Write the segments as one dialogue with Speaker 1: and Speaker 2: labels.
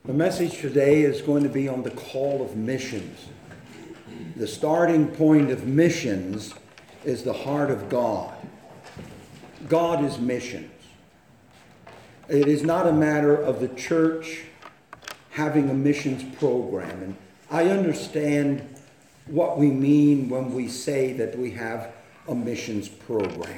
Speaker 1: The message today is going to be on the call of missions. The starting point of missions is the heart of God. God is missions. It is not a matter of the church having a missions program. And I understand what we mean when we say that we have a missions program.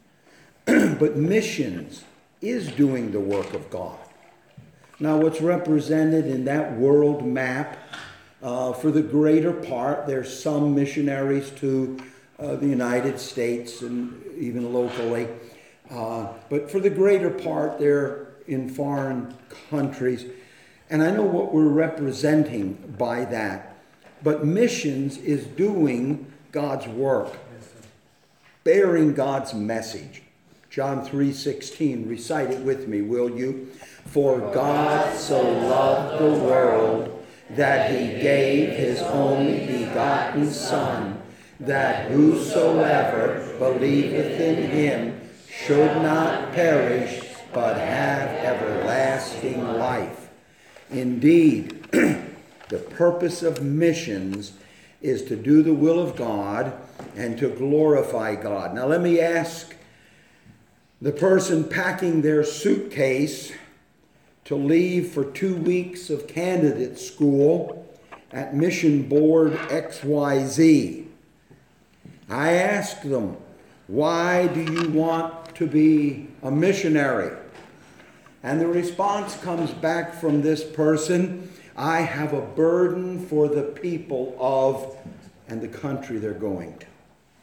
Speaker 1: But missions is doing the work of God. Now, what's represented in that world map, for the greater part, there's some missionaries to the United States and even locally. But for the greater part, they're in foreign countries. And I know what we're representing by that. But missions is doing God's work, bearing God's message. John 3:16, recite it with me, will you? For God so loved the world that he gave his only begotten Son, that whosoever believeth in him should not perish, but have everlasting life. Indeed, the purpose of missions is to do the will of God and to glorify God. Now let me ask the person packing their suitcase to leave for 2 weeks of candidate school at Mission Board XYZ. I ask them, why do you want to be a missionary? And the response comes back from this person, I have a burden for the people of, and the country they're going to.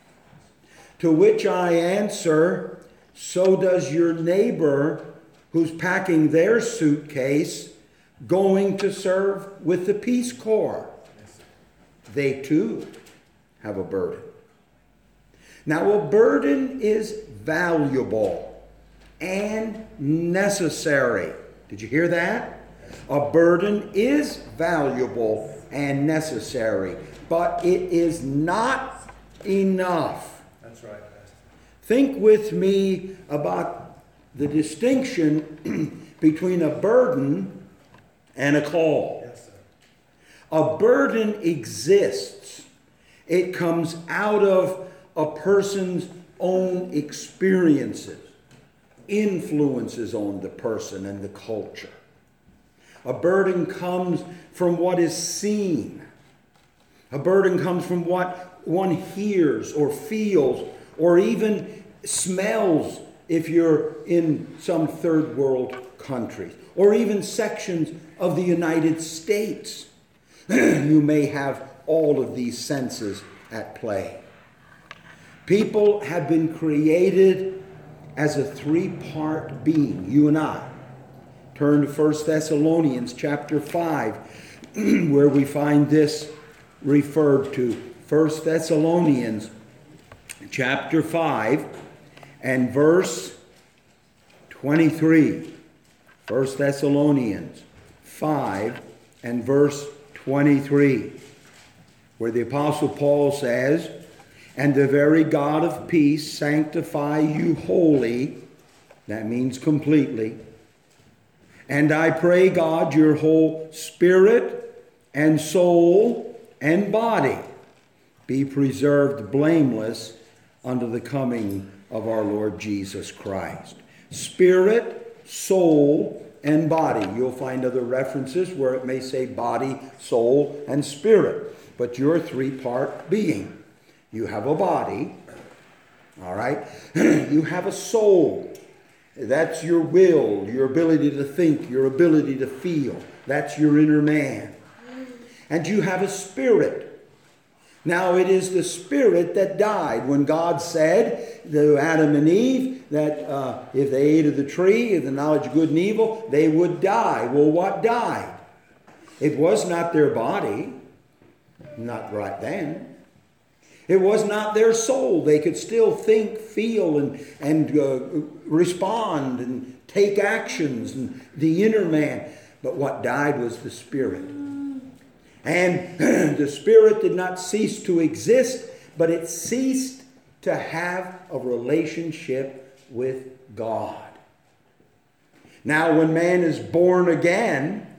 Speaker 1: To which I answer, so does your neighbor who's packing their suitcase going to serve with the Peace Corps. They too have a burden. Now, a burden is valuable and necessary. Did you hear that? A burden is valuable and necessary, but it is not enough.
Speaker 2: That's right.
Speaker 1: Think with me about the distinction between a burden and a call.
Speaker 2: Yes, sir.
Speaker 1: A burden exists. It comes out of a person's own experiences, influences on the person and the culture. A burden comes from what is seen. A burden comes from what one hears or feels or even smells if you're in some third world countries or even sections of the United States. You may have all of these senses at play. People have been created as a three-part being, you and I. Turn to 1 Thessalonians chapter 5, where we find this referred to. 1 Thessalonians chapter 5 and verse 23. 1 Thessalonians 5 and verse 23, where the Apostle Paul says, and the very God of peace sanctify you wholly, that means completely, and I pray God your whole spirit and soul and body be preserved blameless unto the coming of our Lord Jesus Christ. Spirit, soul, and body. You'll find other references where it may say body, soul, and spirit. But you're a three-part being. You have a body, all right? You have a soul. That's your will, your ability to think, your ability to feel. That's your inner man. And you have a spirit. Now, it is the spirit that died when God said to Adam and Eve that if they ate of the tree of the knowledge of good and evil, they would die. Well, what died? It was not their body, not right then. It was not their soul. They could still think, feel, and respond and take actions, and the inner man. But what died was the spirit. And the spirit did not cease to exist, but it ceased to have a relationship with God. Now, when man is born again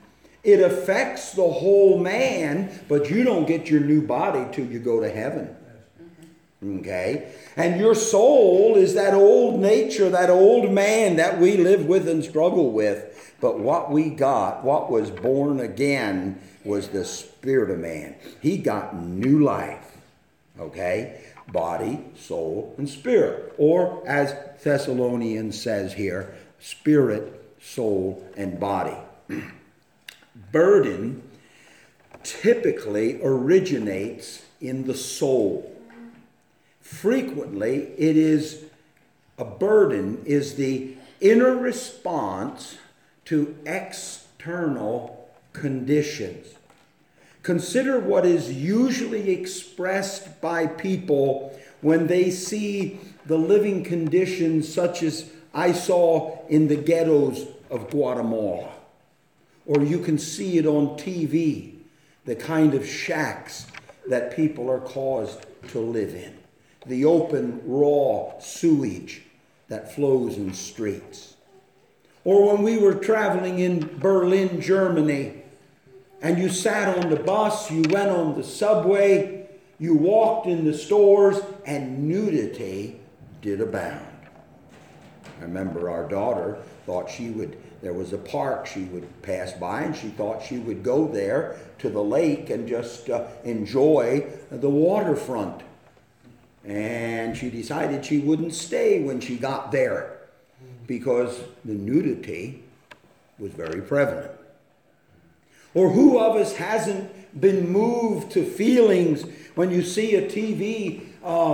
Speaker 1: It affects the whole man, but you don't get your new body till you go to heaven. Okay? And your soul is that old nature, that old man that we live with and struggle with. But what we got, what was born again, was the spirit of man. He got new life. Okay? Body, soul, and spirit. Or, as Thessalonians says here, spirit, soul, and body. Burden typically originates in the soul. Frequently, a burden is the inner response to external conditions. Consider what is usually expressed by people when they see the living conditions such as I saw in the ghettos of Guatemala. Or you can see it on TV, the kind of shacks that people are caused to live in. The open, raw sewage that flows in streets. Or when we were traveling in Berlin, Germany, and you sat on the bus, you went on the subway, you walked in the stores, and nudity did abound. I remember our daughter thought there was a park she would pass by, and she thought she would go there to the lake and just enjoy the waterfront. And she decided she wouldn't stay when she got there because the nudity was very prevalent. Or who of us hasn't been moved to feelings when you see a TV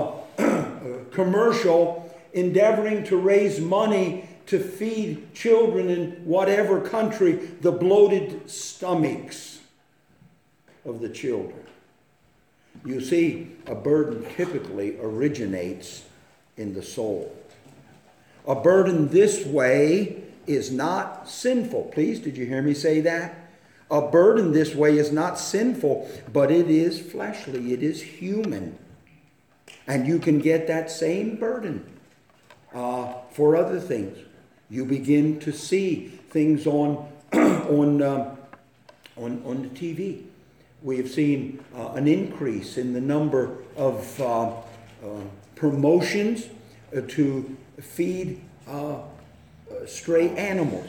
Speaker 1: commercial endeavoring to raise money to feed children in whatever country, the bloated stomachs of the children? You see, a burden typically originates in the soul. A burden this way is not sinful. Please, did you hear me say that? A burden this way is not sinful, but it is fleshly. It is human. And you can get that same burden for other things. You begin to see things on the TV. We have seen an increase in the number of promotions to feed stray animals.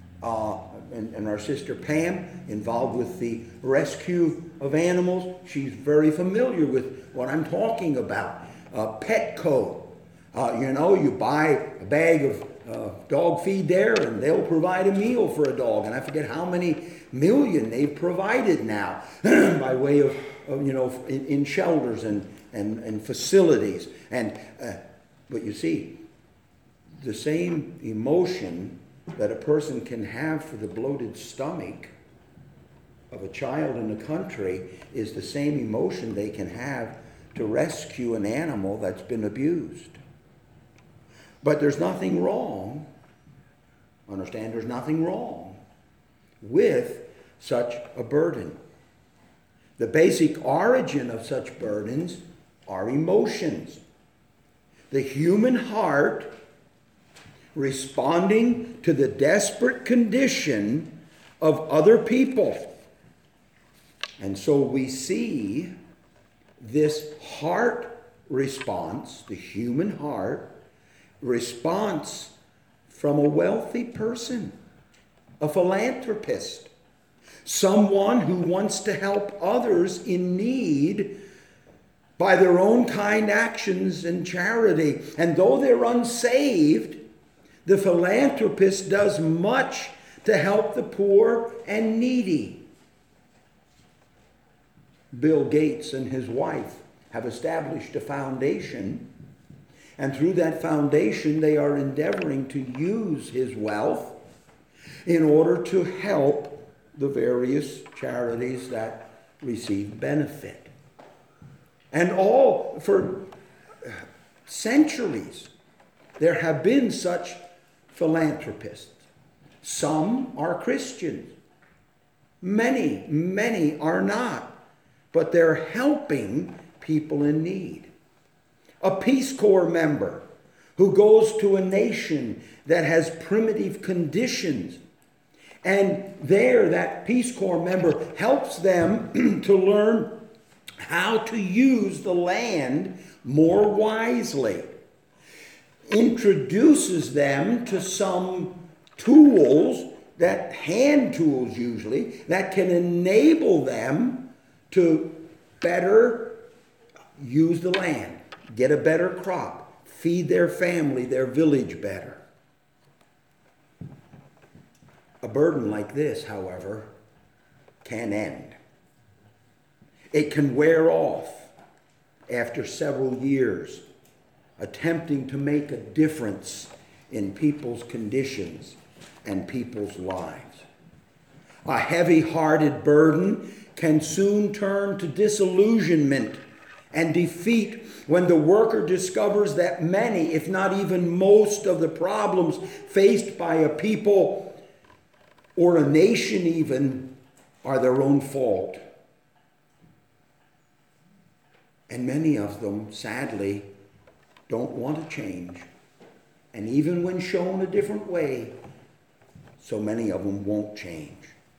Speaker 1: And our sister Pam, involved with the rescue of animals, she's very familiar with what I'm talking about. Petco. You buy a bag of dog feed there, and they'll provide a meal for a dog. And I forget how many million they've provided now by way of in shelters and facilities. But you see, the same emotion that a person can have for the bloated stomach of a child in the country is the same emotion they can have to rescue an animal that's been abused. But there's nothing wrong, understand, there's nothing wrong with such a burden. The basic origin of such burdens are emotions. The human heart responding to the desperate condition of other people. And so we see this heart response, the human heart response from a wealthy person, a philanthropist, someone who wants to help others in need by their own kind actions and charity. And though they're unsaved, the philanthropist does much to help the poor and needy. Bill Gates and his wife have established a foundation, and through that foundation they are endeavoring to use his wealth in order to help the various charities that receive benefit. And all for centuries there have been such philanthropists. Some are Christians. Many are not. But they're helping people in need. A Peace Corps member who goes to a nation that has primitive conditions And there, that Peace Corps member helps them to learn how to use the land more wisely. Introduces them to some tools, that hand tools usually, that can enable them to better use the land, get a better crop, feed their family, their village better. A burden like this, however, can end. It can wear off after several years, attempting to make a difference in people's conditions and people's lives. A heavy-hearted burden can soon turn to disillusionment and defeat when the worker discovers that many, if not even most, of the problems faced by a people or a nation even are their own fault. And many of them, sadly, don't want to change. And even when shown a different way, so many of them won't change.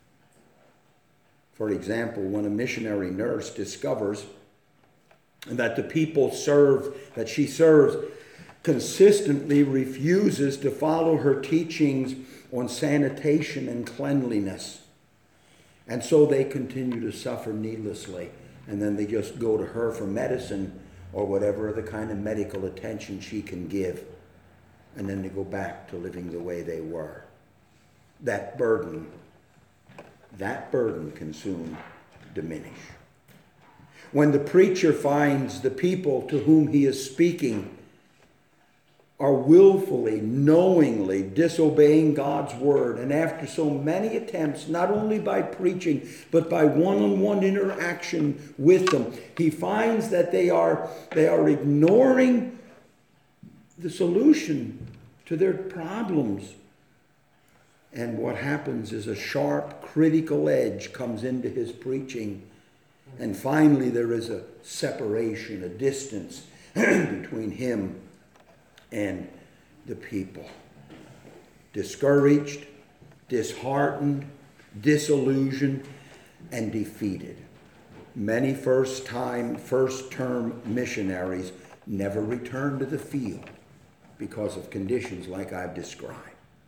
Speaker 1: For example, when a missionary nurse discovers that the people that she serves consistently refuses to follow her teachings on sanitation and cleanliness, and so they continue to suffer needlessly, and then they just go to her for medicine or whatever other kind of medical attention she can give, and then they go back to living the way they were. That burden can soon diminish. When the preacher finds the people to whom he is speaking are willfully, knowingly disobeying God's word, and after so many attempts, not only by preaching, but by one-on-one interaction with them, he finds that they are ignoring the solution to their problems. And what happens is a sharp, critical edge comes into his preaching. And finally, there is a separation, a distance between him and the people. Discouraged, disheartened, disillusioned, and defeated. Many first-term missionaries never return to the field because of conditions like I've described.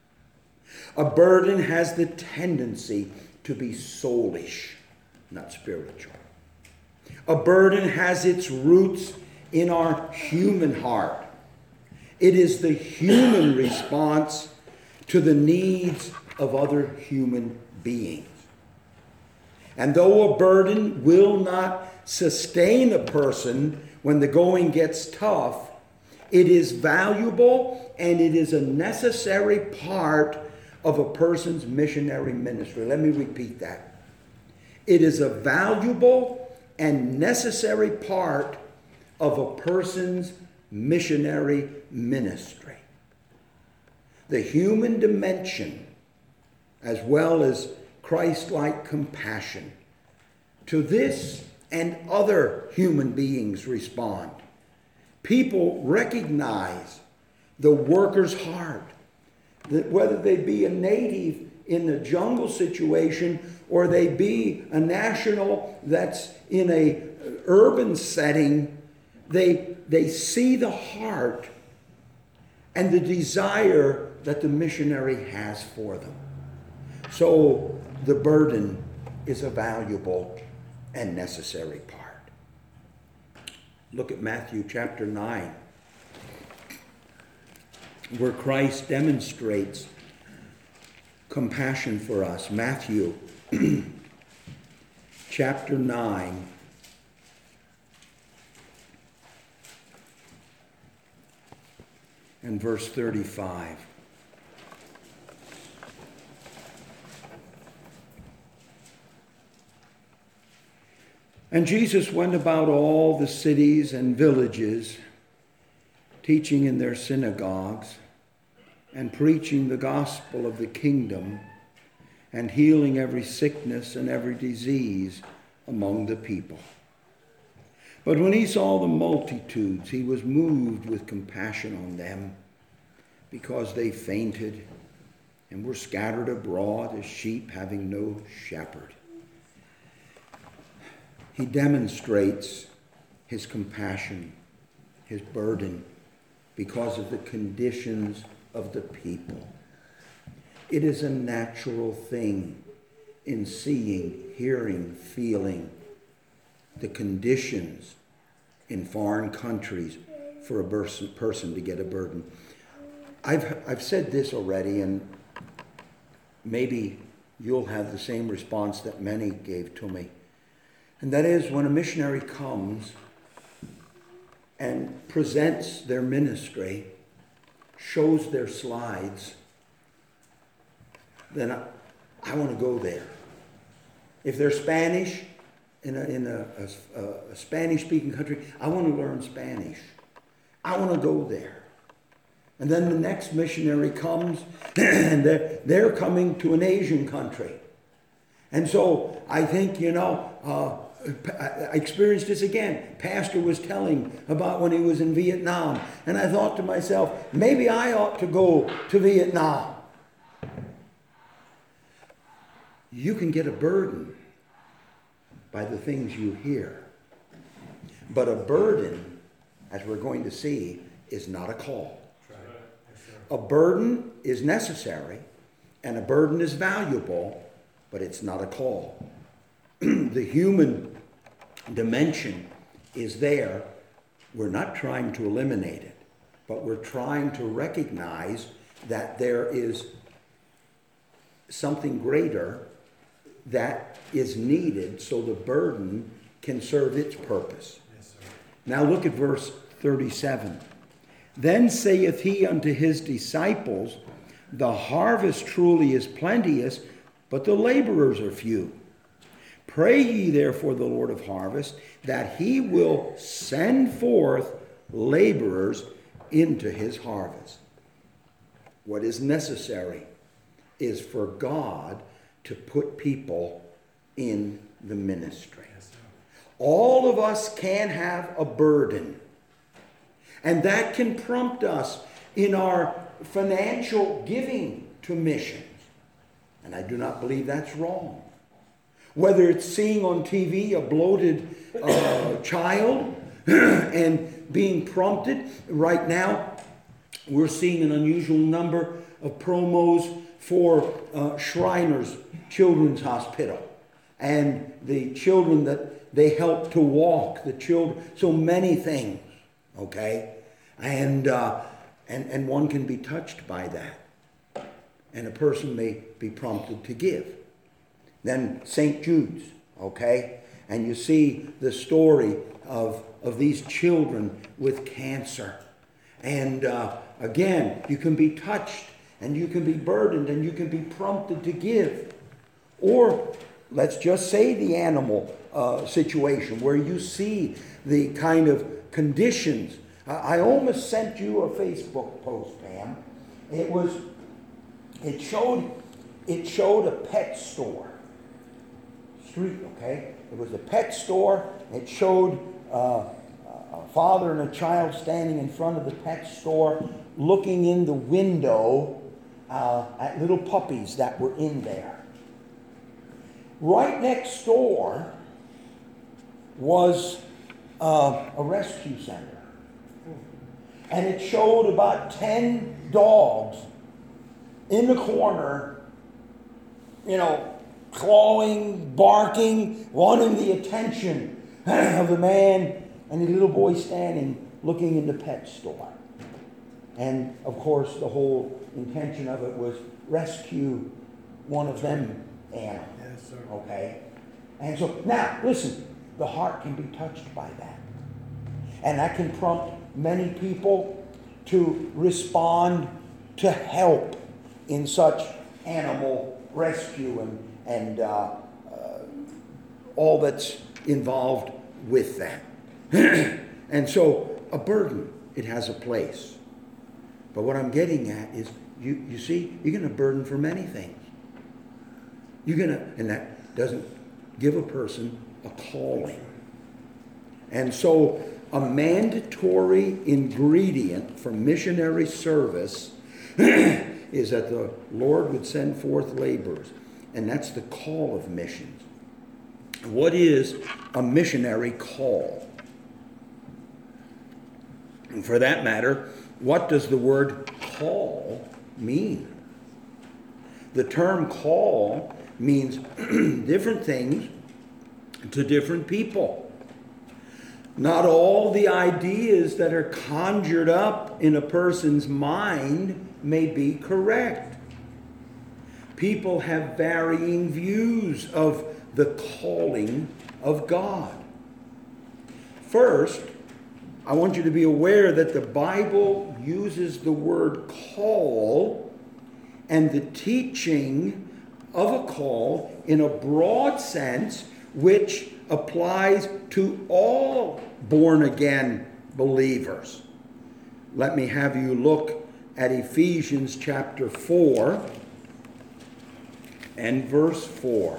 Speaker 1: A burden has the tendency to be soulish, not spiritual. A burden has its roots in our human heart. It is the human response to the needs of other human beings. And though a burden will not sustain a person when the going gets tough, it is valuable and it is a necessary part of a person's missionary ministry. Let me repeat that. It is a valuable and necessary part of a person's missionary ministry. The human dimension, as well as Christ-like compassion, to this and other human beings respond. People recognize the worker's heart, that whether they be a native in a jungle situation or they be a national that's in a urban setting, they see the heart and the desire that the missionary has for them. So the burden is a valuable and necessary part. Look at Matthew chapter 9, where Christ demonstrates compassion for us. Matthew chapter 9. And verse 35. And Jesus went about all the cities and villages, teaching in their synagogues and preaching the gospel of the kingdom and healing every sickness and every disease among the people. But when he saw the multitudes, he was moved with compassion on them because they fainted and we're scattered abroad as sheep having no shepherd. He demonstrates his compassion, his burden, because of the conditions of the people. It is a natural thing in seeing, hearing, feeling the conditions in foreign countries for a person to get a burden. I've said this already, and maybe you'll have the same response that many gave to me. And that is, when a missionary comes and presents their ministry, shows their slides, then I want to go there. If they're Spanish, in a Spanish-speaking country, I want to learn Spanish. I want to go there. And then the next missionary comes, and they're coming to an Asian country. And so I think, I experienced this again. Pastor was telling about when he was in Vietnam. And I thought to myself, maybe I ought to go to Vietnam. You can get a burden by the things you hear. But a burden, as we're going to see, is not a call. A burden is necessary, and a burden is valuable, but it's not a call. The human dimension is there. We're not trying to eliminate it, but we're trying to recognize that there is something greater that is needed so the burden can serve its purpose. Yes, sir. Now look at verse 37. Then saith he unto his disciples, the harvest truly is plenteous, but the laborers are few. Pray ye therefore the Lord of harvest, that he will send forth laborers into his harvest. What is necessary is for God to put people in the ministry. All of us can have a burden, and that can prompt us in our financial giving to missions. And I do not believe that's wrong. Whether it's seeing on TV a bloated child and being prompted. Right now, we're seeing an unusual number of promos for Shriners Children's Hospital and the children that they help to walk, the children, so many things, okay? And one can be touched by that. And a person may be prompted to give. Then St. Jude's, okay? And you see the story of these children with cancer. And again, you can be touched, and you can be burdened, and you can be prompted to give. Or let's just say the animal situation where you see the kind of conditions. I almost sent you a Facebook post, Pam. It showed a pet store. Street, okay? It was a pet store. It showed a father and a child standing in front of the pet store looking in the window at little puppies that were in there. Right next door was a rescue center. And it showed about 10 dogs in the corner, clawing, barking, wanting the attention of the man and the little boy standing looking in the pet store. And of course, the whole intention of it was rescue one of them animals. Yes, sir. Okay? And so, now, listen, the heart can be touched by that. And that can prompt many people to respond to help in such animal rescue and all that's involved with that. And so, a burden, it has a place. But what I'm getting at is, you see, you're going to burden for many things. And that doesn't give a person a calling. And so, a mandatory ingredient for missionary service is that the Lord would send forth laborers. And that's the call of missions. What is a missionary call? And for that matter, what does the word call mean? The term call means different things to different people. Not all the ideas that are conjured up in a person's mind may be correct. People have varying views of the calling of God. First, I want you to be aware that the Bible uses the word call and the teaching of a call in a broad sense, which applies to all born-again believers. Let me have you look at Ephesians chapter 4 and verse 4.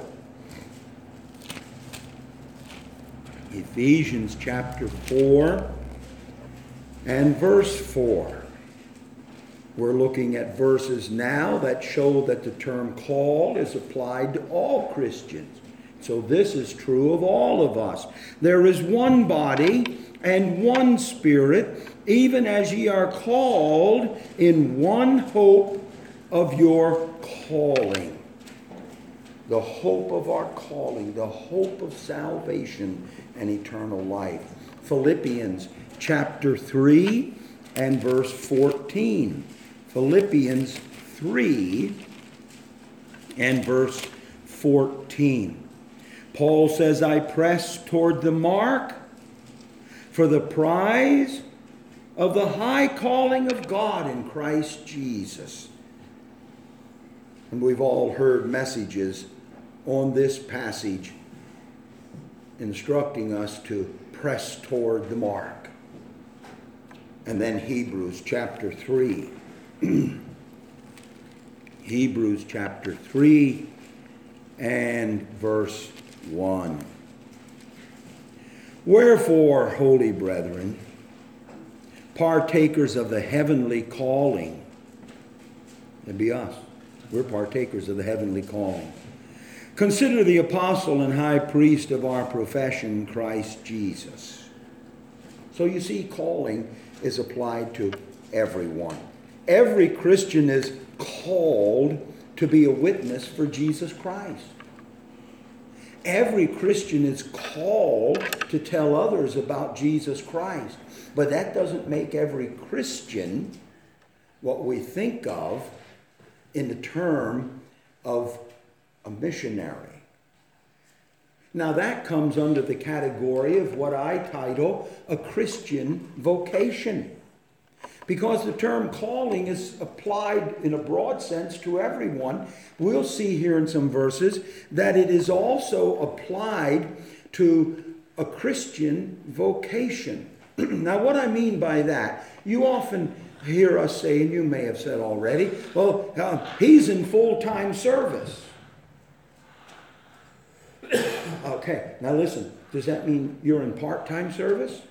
Speaker 1: Ephesians chapter 4 and verse 4. We're looking at verses now that show that the term call is applied to all Christians. So this is true of all of us. There is one body and one Spirit, even as ye are called in one hope of your calling. The hope of our calling, the hope of salvation and eternal life. Philippians chapter 3 and verse 14. Philippians 3 and verse 14. Paul says, I press toward the mark for the prize of the high calling of God in Christ Jesus. And we've all heard messages on this passage instructing us to press toward the mark. And then Hebrews chapter 3. Hebrews chapter 3 and verse 1. Wherefore, holy brethren, partakers of the heavenly calling, it'd be us. We're partakers of the heavenly calling. Consider the apostle and high priest of our profession, Christ Jesus. So you see, calling is applied to everyone. Every Christian is called to be a witness for Jesus Christ. Every Christian is called to tell others about Jesus Christ. But that doesn't make every Christian what we think of in the term of a missionary. Now that comes under the category of what I title a Christian vocation. Because the term calling is applied in a broad sense to everyone. We'll see here in some verses that it is also applied to a Christian vocation. Now what I mean by that, you often hear us say, and you may have said already, well, he's in full-time service. Okay, now listen, does that mean you're in part-time service?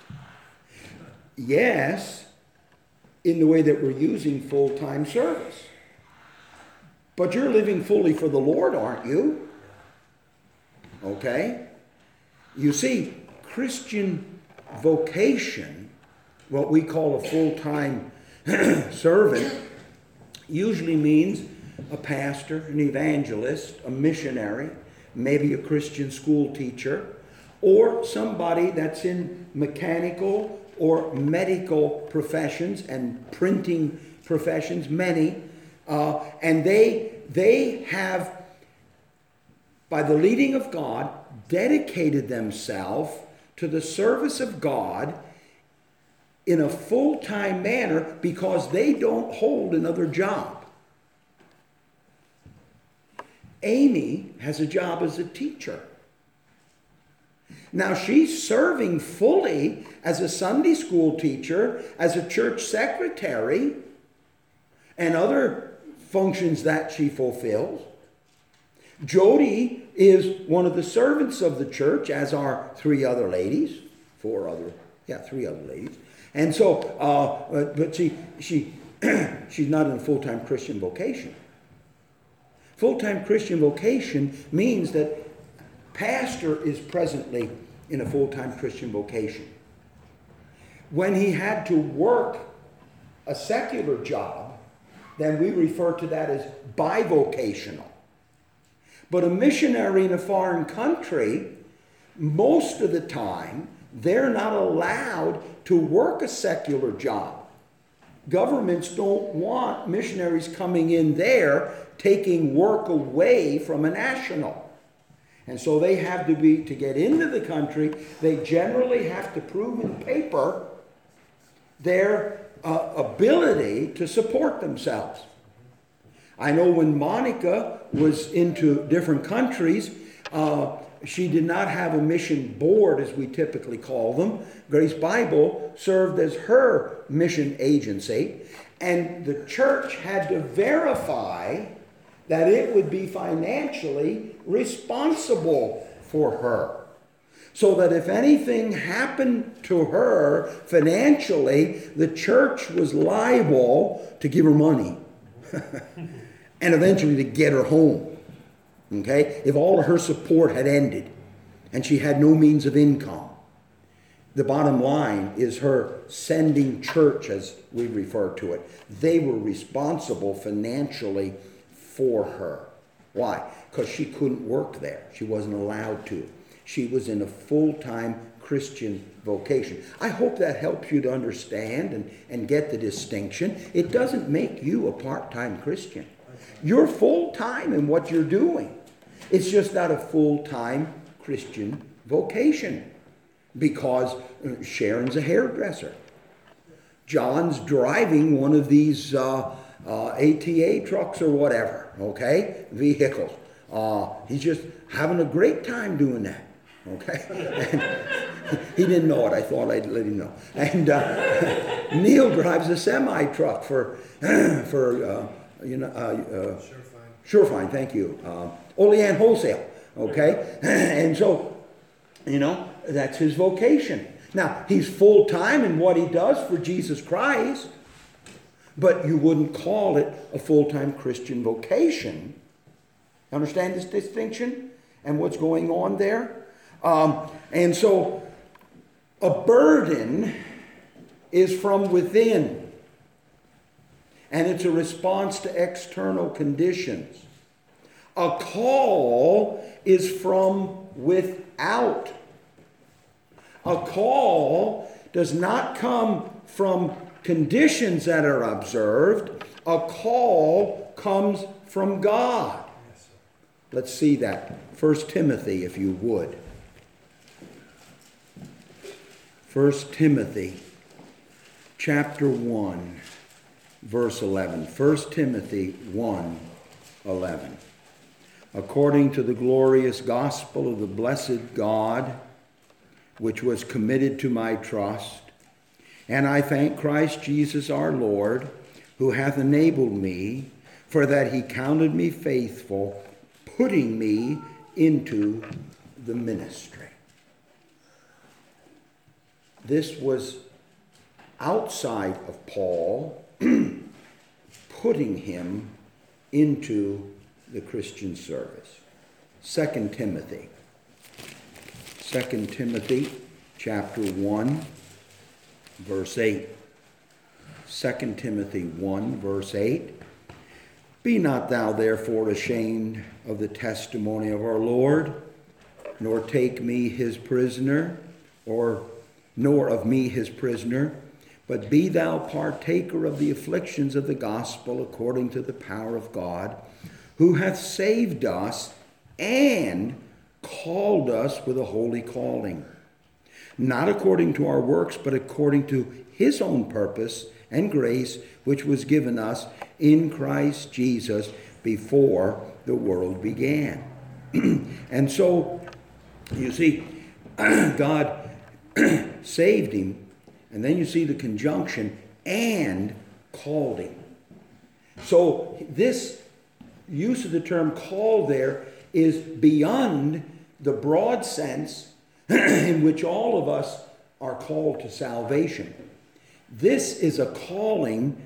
Speaker 1: Yes, in the way that we're using full-time service. But you're living fully for the Lord, aren't you? Okay? You see, Christian vocation, what we call a full-time servant, usually means a pastor, an evangelist, a missionary, maybe a Christian school teacher, or somebody that's in mechanical or medical professions and printing professions, many, and they have, by the leading of God, dedicated themselves to the service of God in a full-time manner because they don't hold another job. Amy has a job as a teacher. Now she's serving fully as a Sunday school teacher, as a church secretary, and other functions that she fulfills. Jody is one of the servants of the church, as are three other ladies. And so, but she she's not in a full-time Christian vocation. Full-time Christian vocation means that pastor is presently in a full-time Christian vocation. When he had to work a secular job, then we refer to that as bivocational. But a missionary in a foreign country, most of the time, they're not allowed to work a secular job. Governments don't want missionaries coming in there taking work away from a national. And so they have to get into the country, they generally have to prove in paper their ability to support themselves. I know when Monica was into different countries, she did not have a mission board, as we typically call them. Grace Bible served as her mission agency, and the church had to verify that it would be financially responsible for her. So that if anything happened to her financially, the church was liable to give her money and eventually to get her home. Okay? If all of her support had ended and she had no means of income, the bottom line is her sending church, as we refer to it. They were responsible financially for her. Why? Because she couldn't work there. She wasn't allowed to. She was in a full-time Christian vocation. I hope that helps you to understand and get the distinction. It doesn't make you a part-time Christian. You're full-time in what you're doing. It's just not a full-time Christian vocation, because Sharon's a hairdresser. John's driving one of these ATA trucks or whatever, okay, vehicles. He's just having a great time doing that, okay? And he didn't know it. I thought I'd let him know. And Neil drives a semi-truck for Surefine, thank you. Olean Wholesale, okay? And so, that's his vocation. Now, he's full-time in what he does for Jesus Christ, but you wouldn't call it a full-time Christian vocation. Understand this distinction and what's going on there? And so, a burden is from within, and it's a response to external conditions. A call is from without. A call does not come from conditions that are observed. A call comes from God. Let's see that. 1 Timothy, if you would. 1 Timothy, chapter 1, verse 11. 1 Timothy 1, 11. According to the glorious gospel of the blessed God, which was committed to my trust, and I thank Christ Jesus our Lord, who hath enabled me, for that he counted me faithful, putting me into the ministry. This was outside of Paul, putting him into the Christian service. 2 Timothy. 2 Timothy chapter 1, verse 8. 2 Timothy 1, verse 8. Be not thou therefore ashamed of the testimony of our Lord, nor take me his prisoner, nor of me his prisoner, but be thou partaker of the afflictions of the gospel according to the power of God, who hath saved us and called us with a holy calling, not according to our works, but according to his own purpose and grace, which was given us in Christ Jesus before the world began. And so, you see, God saved him, and then you see the conjunction, and called him. So this use of the term call there is beyond the broad sense in which all of us are called to salvation. This is a calling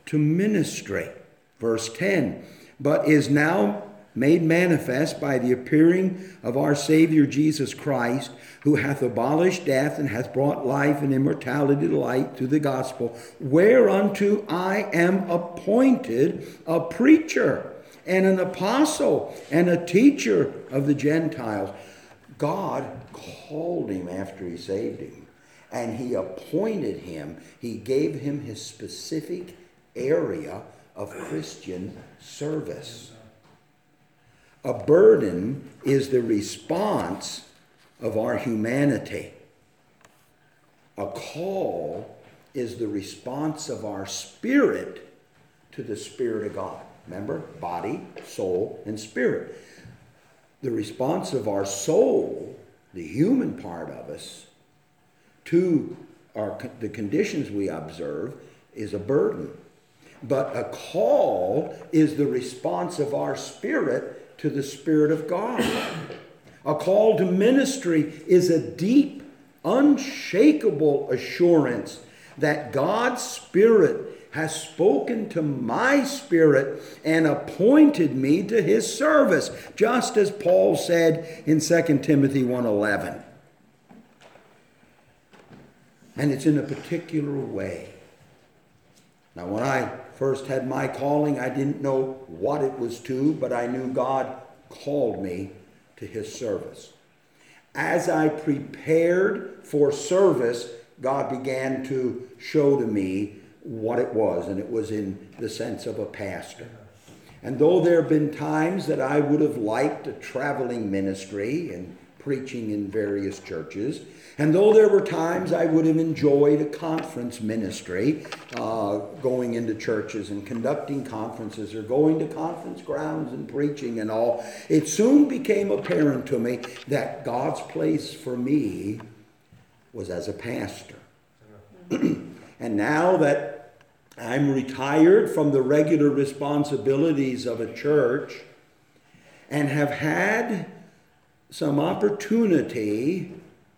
Speaker 1: to ministry. Verse 10, but is now made manifest by the appearing of our Savior Jesus Christ, who hath abolished death and hath brought life and immortality to light through the gospel, whereunto I am appointed a preacher and an apostle and a teacher of the Gentiles. God called him after he saved him, and he appointed him. He gave him his specific area of Christian service. A burden is the response of our humanity. A call is the response of our spirit to the Spirit of God. Remember, body, soul, and spirit. The response of our soul, the human part of us, to the conditions we observe is a burden. But a call is the response of our spirit to the Spirit of God. A call to ministry is a deep, unshakable assurance that God's Spirit has spoken to my spirit and appointed me to his service, just as Paul said in 2 Timothy 1:11. And it's in a particular way. Now, when I first had my calling, I didn't know what it was to, but I knew God called me to his service. As I prepared for service, God began to show to me what it was, and it was in the sense of a pastor. And though there have been times that I would have liked a traveling ministry and preaching in various churches, and though there were times I would have enjoyed a conference ministry, going into churches and conducting conferences or going to conference grounds and preaching and all, it soon became apparent to me that God's place for me was as a pastor. And now that I'm retired from the regular responsibilities of a church and have had some opportunity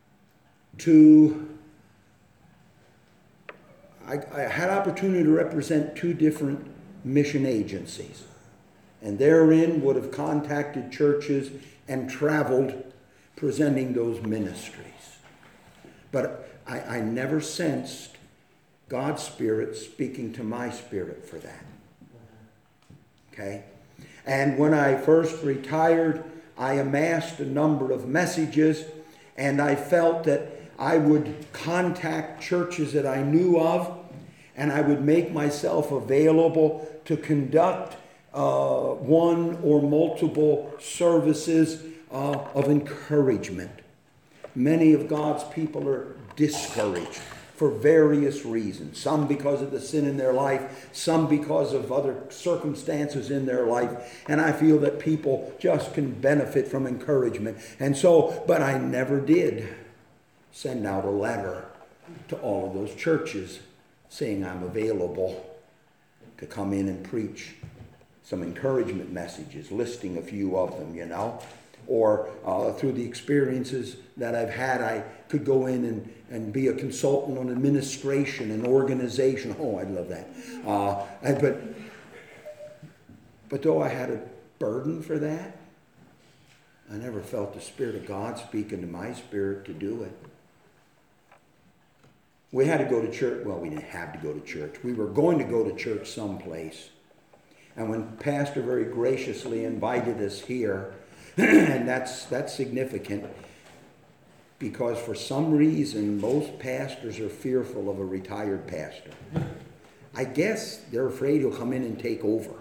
Speaker 1: I had opportunity to represent two different mission agencies, and therein would have contacted churches and traveled presenting those ministries. But I never sensed God's Spirit speaking to my spirit for that. Okay? And when I first retired, I amassed a number of messages, and I felt that I would contact churches that I knew of, and I would make myself available to conduct one or multiple services of encouragement. Many of God's people are discouraged for various reasons. Some because of the sin in their life, some because of other circumstances in their life. And I feel that people just can benefit from encouragement. And so, but I never did send out a letter to all of those churches saying I'm available to come in and preach some encouragement messages, listing a few of them, you know. Or through the experiences that I've had, I could go in and be a consultant on administration and organization. Oh, I'd love that. But though I had a burden for that, I never felt the Spirit of God speaking to my spirit to do it. We had to go to church. Well, we didn't have to go to church. We were going to go to church someplace. And when Pastor very graciously invited us here, and that's significant, because for some reason most pastors are fearful of a retired pastor. I guess they're afraid he'll come in and take over.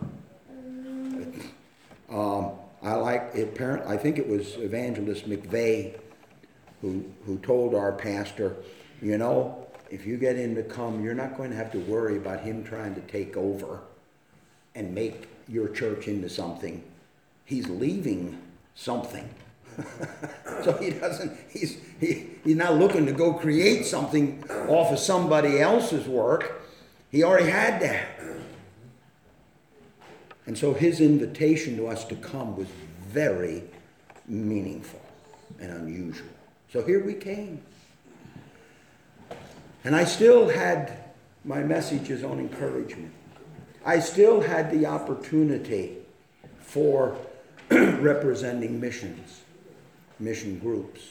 Speaker 1: I think it was Evangelist McVeigh who told our pastor, you know, if you get him to come, you're not going to have to worry about him trying to take over and make your church into something. He's leaving something. So he's not looking to go create something off of somebody else's work. He already had that. And so his invitation to us to come was very meaningful and unusual. So here we came. And I still had my messages on encouragement. I still had the opportunity for representing missions, mission groups.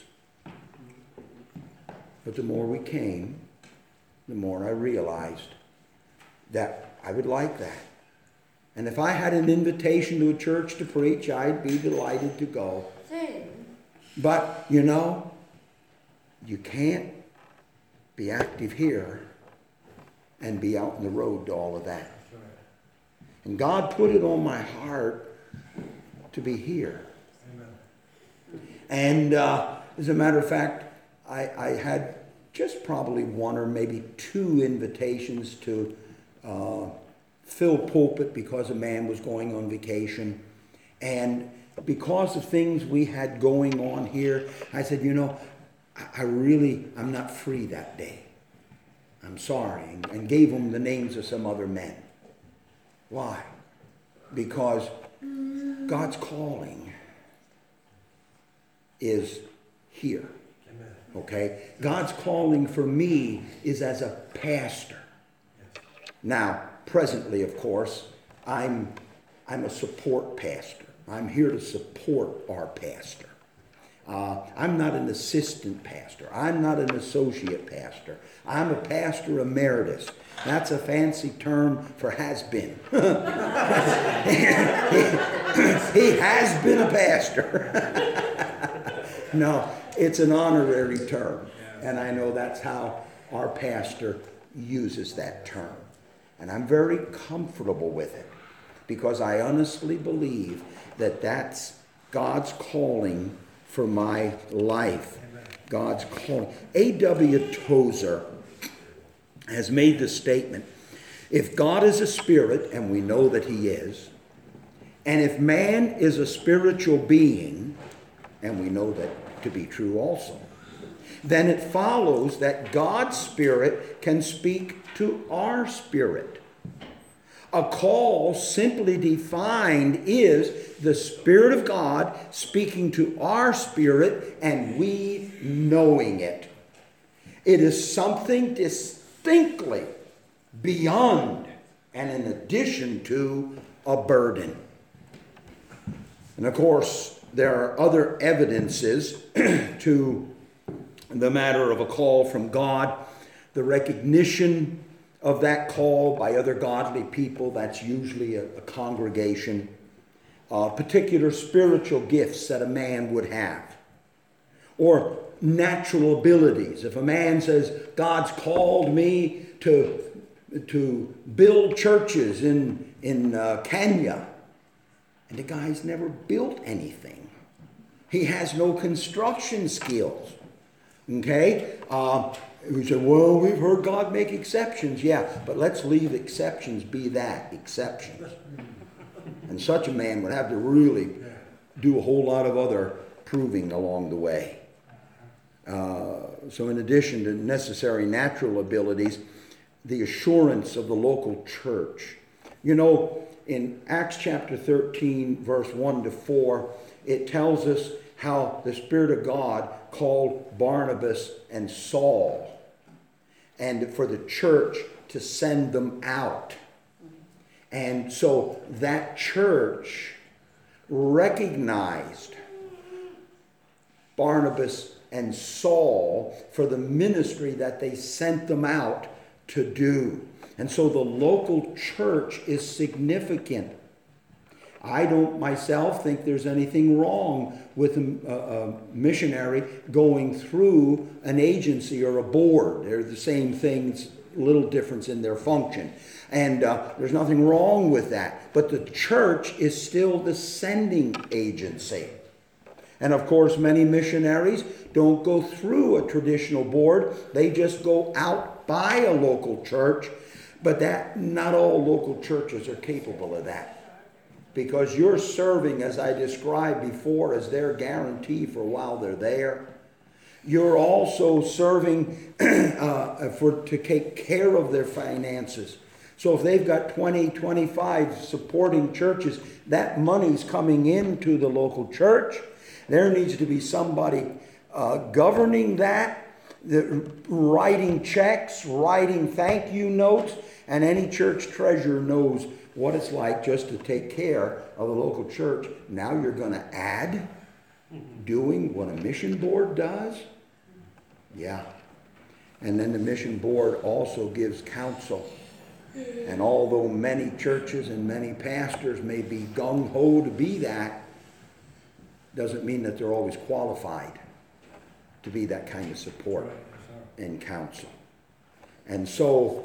Speaker 1: But the more we came, the more I realized that I would like that. And if I had an invitation to a church to preach, I'd be delighted to go. But, you know, you can't be active here and be out on the road to all of that. And God put it on my heart to be here. And as a matter of fact, I had just probably one or maybe two invitations to fill pulpit because a man was going on vacation. And because of things we had going on here, I said, you know, I'm not free that day. I'm sorry. And gave them the names of some other men. Why? Because God's calling is here. Okay? God's calling for me is as a pastor. Now, presently, of course, I'm a support pastor. I'm here to support our pastor. I'm not an assistant pastor. I'm not an associate pastor. I'm a pastor emeritus. That's a fancy term for has-been. He has been a pastor. No, it's an honorary term. And I know that's how our pastor uses that term. And I'm very comfortable with it because I honestly believe that that's God's calling for my life. God's calling. A.W. Tozer has made the statement, if God is a spirit, and we know that he is, and if man is a spiritual being, and we know that to be true also, then it follows that God's Spirit can speak to our spirit. A call, simply defined, is the Spirit of God speaking to our spirit and we knowing it. It is something distinctly beyond and in addition to a burden. And of course, there are other evidences to the matter of a call from God. The recognition of that call by other godly people, that's usually a congregation. Particular spiritual gifts that a man would have. Or natural abilities. If a man says, God's called me to build churches in Kenya, and the guy's never built anything. He has no construction skills. Okay? We say, well, we've heard God make exceptions. Yeah, but let's leave exceptions be that, exceptions. And such a man would have to really do a whole lot of other proving along the way. So in addition to necessary natural abilities, the assurance of the local church. You know, in Acts chapter 13, verse 1 to 4, it tells us how the Spirit of God called Barnabas and Saul, and for the church to send them out. And so that church recognized Barnabas and Saul for the ministry that they sent them out to do. And so the local church is significant. I don't myself think there's anything wrong with a missionary going through an agency or a board. They're the same things, little difference in their function. And there's nothing wrong with that. But the church is still the sending agency. And of course, many missionaries don't go through a traditional board. They just go out by a local church. But not all local churches are capable of that. Because you're serving, as I described before, as their guarantee for while they're there. You're also serving to take care of their finances. So if they've got 20, 25 supporting churches, that money's coming into the local church. There needs to be somebody governing that, writing checks, writing thank you notes, And any church treasurer knows what it's like just to take care of the local church. Now you're going to add doing what a mission board does? Yeah. And then the mission board also gives counsel. And although many churches and many pastors may be gung-ho to be that, doesn't mean that they're always qualified to be that kind of support and counsel. And so,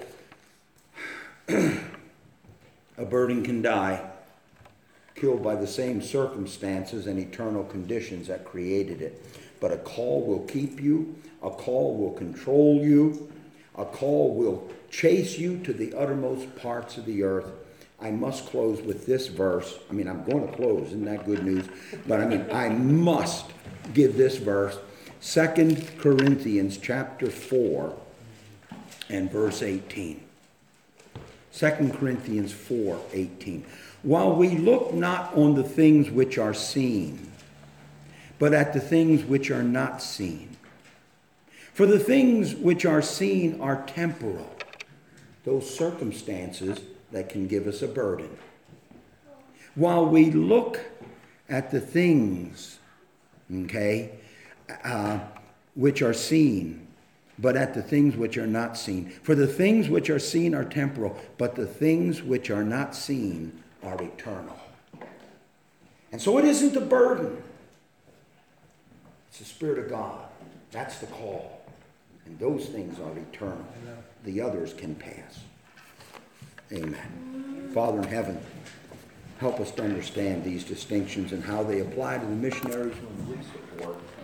Speaker 1: a burden can die, killed by the same circumstances and eternal conditions that created it. But a call will keep you, a call will control you, a call will chase you to the uttermost parts of the earth. I must close with this verse. I mean, I'm going to close. Isn't that good news? But I mean, I must give this verse. 2 Corinthians chapter 4 and verse 18. 2 Corinthians 4:18. While we look not on the things which are seen, but at the things which are not seen. For the things which are seen are temporal. Those circumstances that can give us a burden. While we look at the things, which are seen, but at the things which are not seen. For the things which are seen are temporal, but the things which are not seen are eternal. And so it isn't a burden. It's the Spirit of God. That's the call. And those things are eternal. The others can pass. Amen. Father in heaven, help us to understand these distinctions and how they apply to the missionaries whom we support.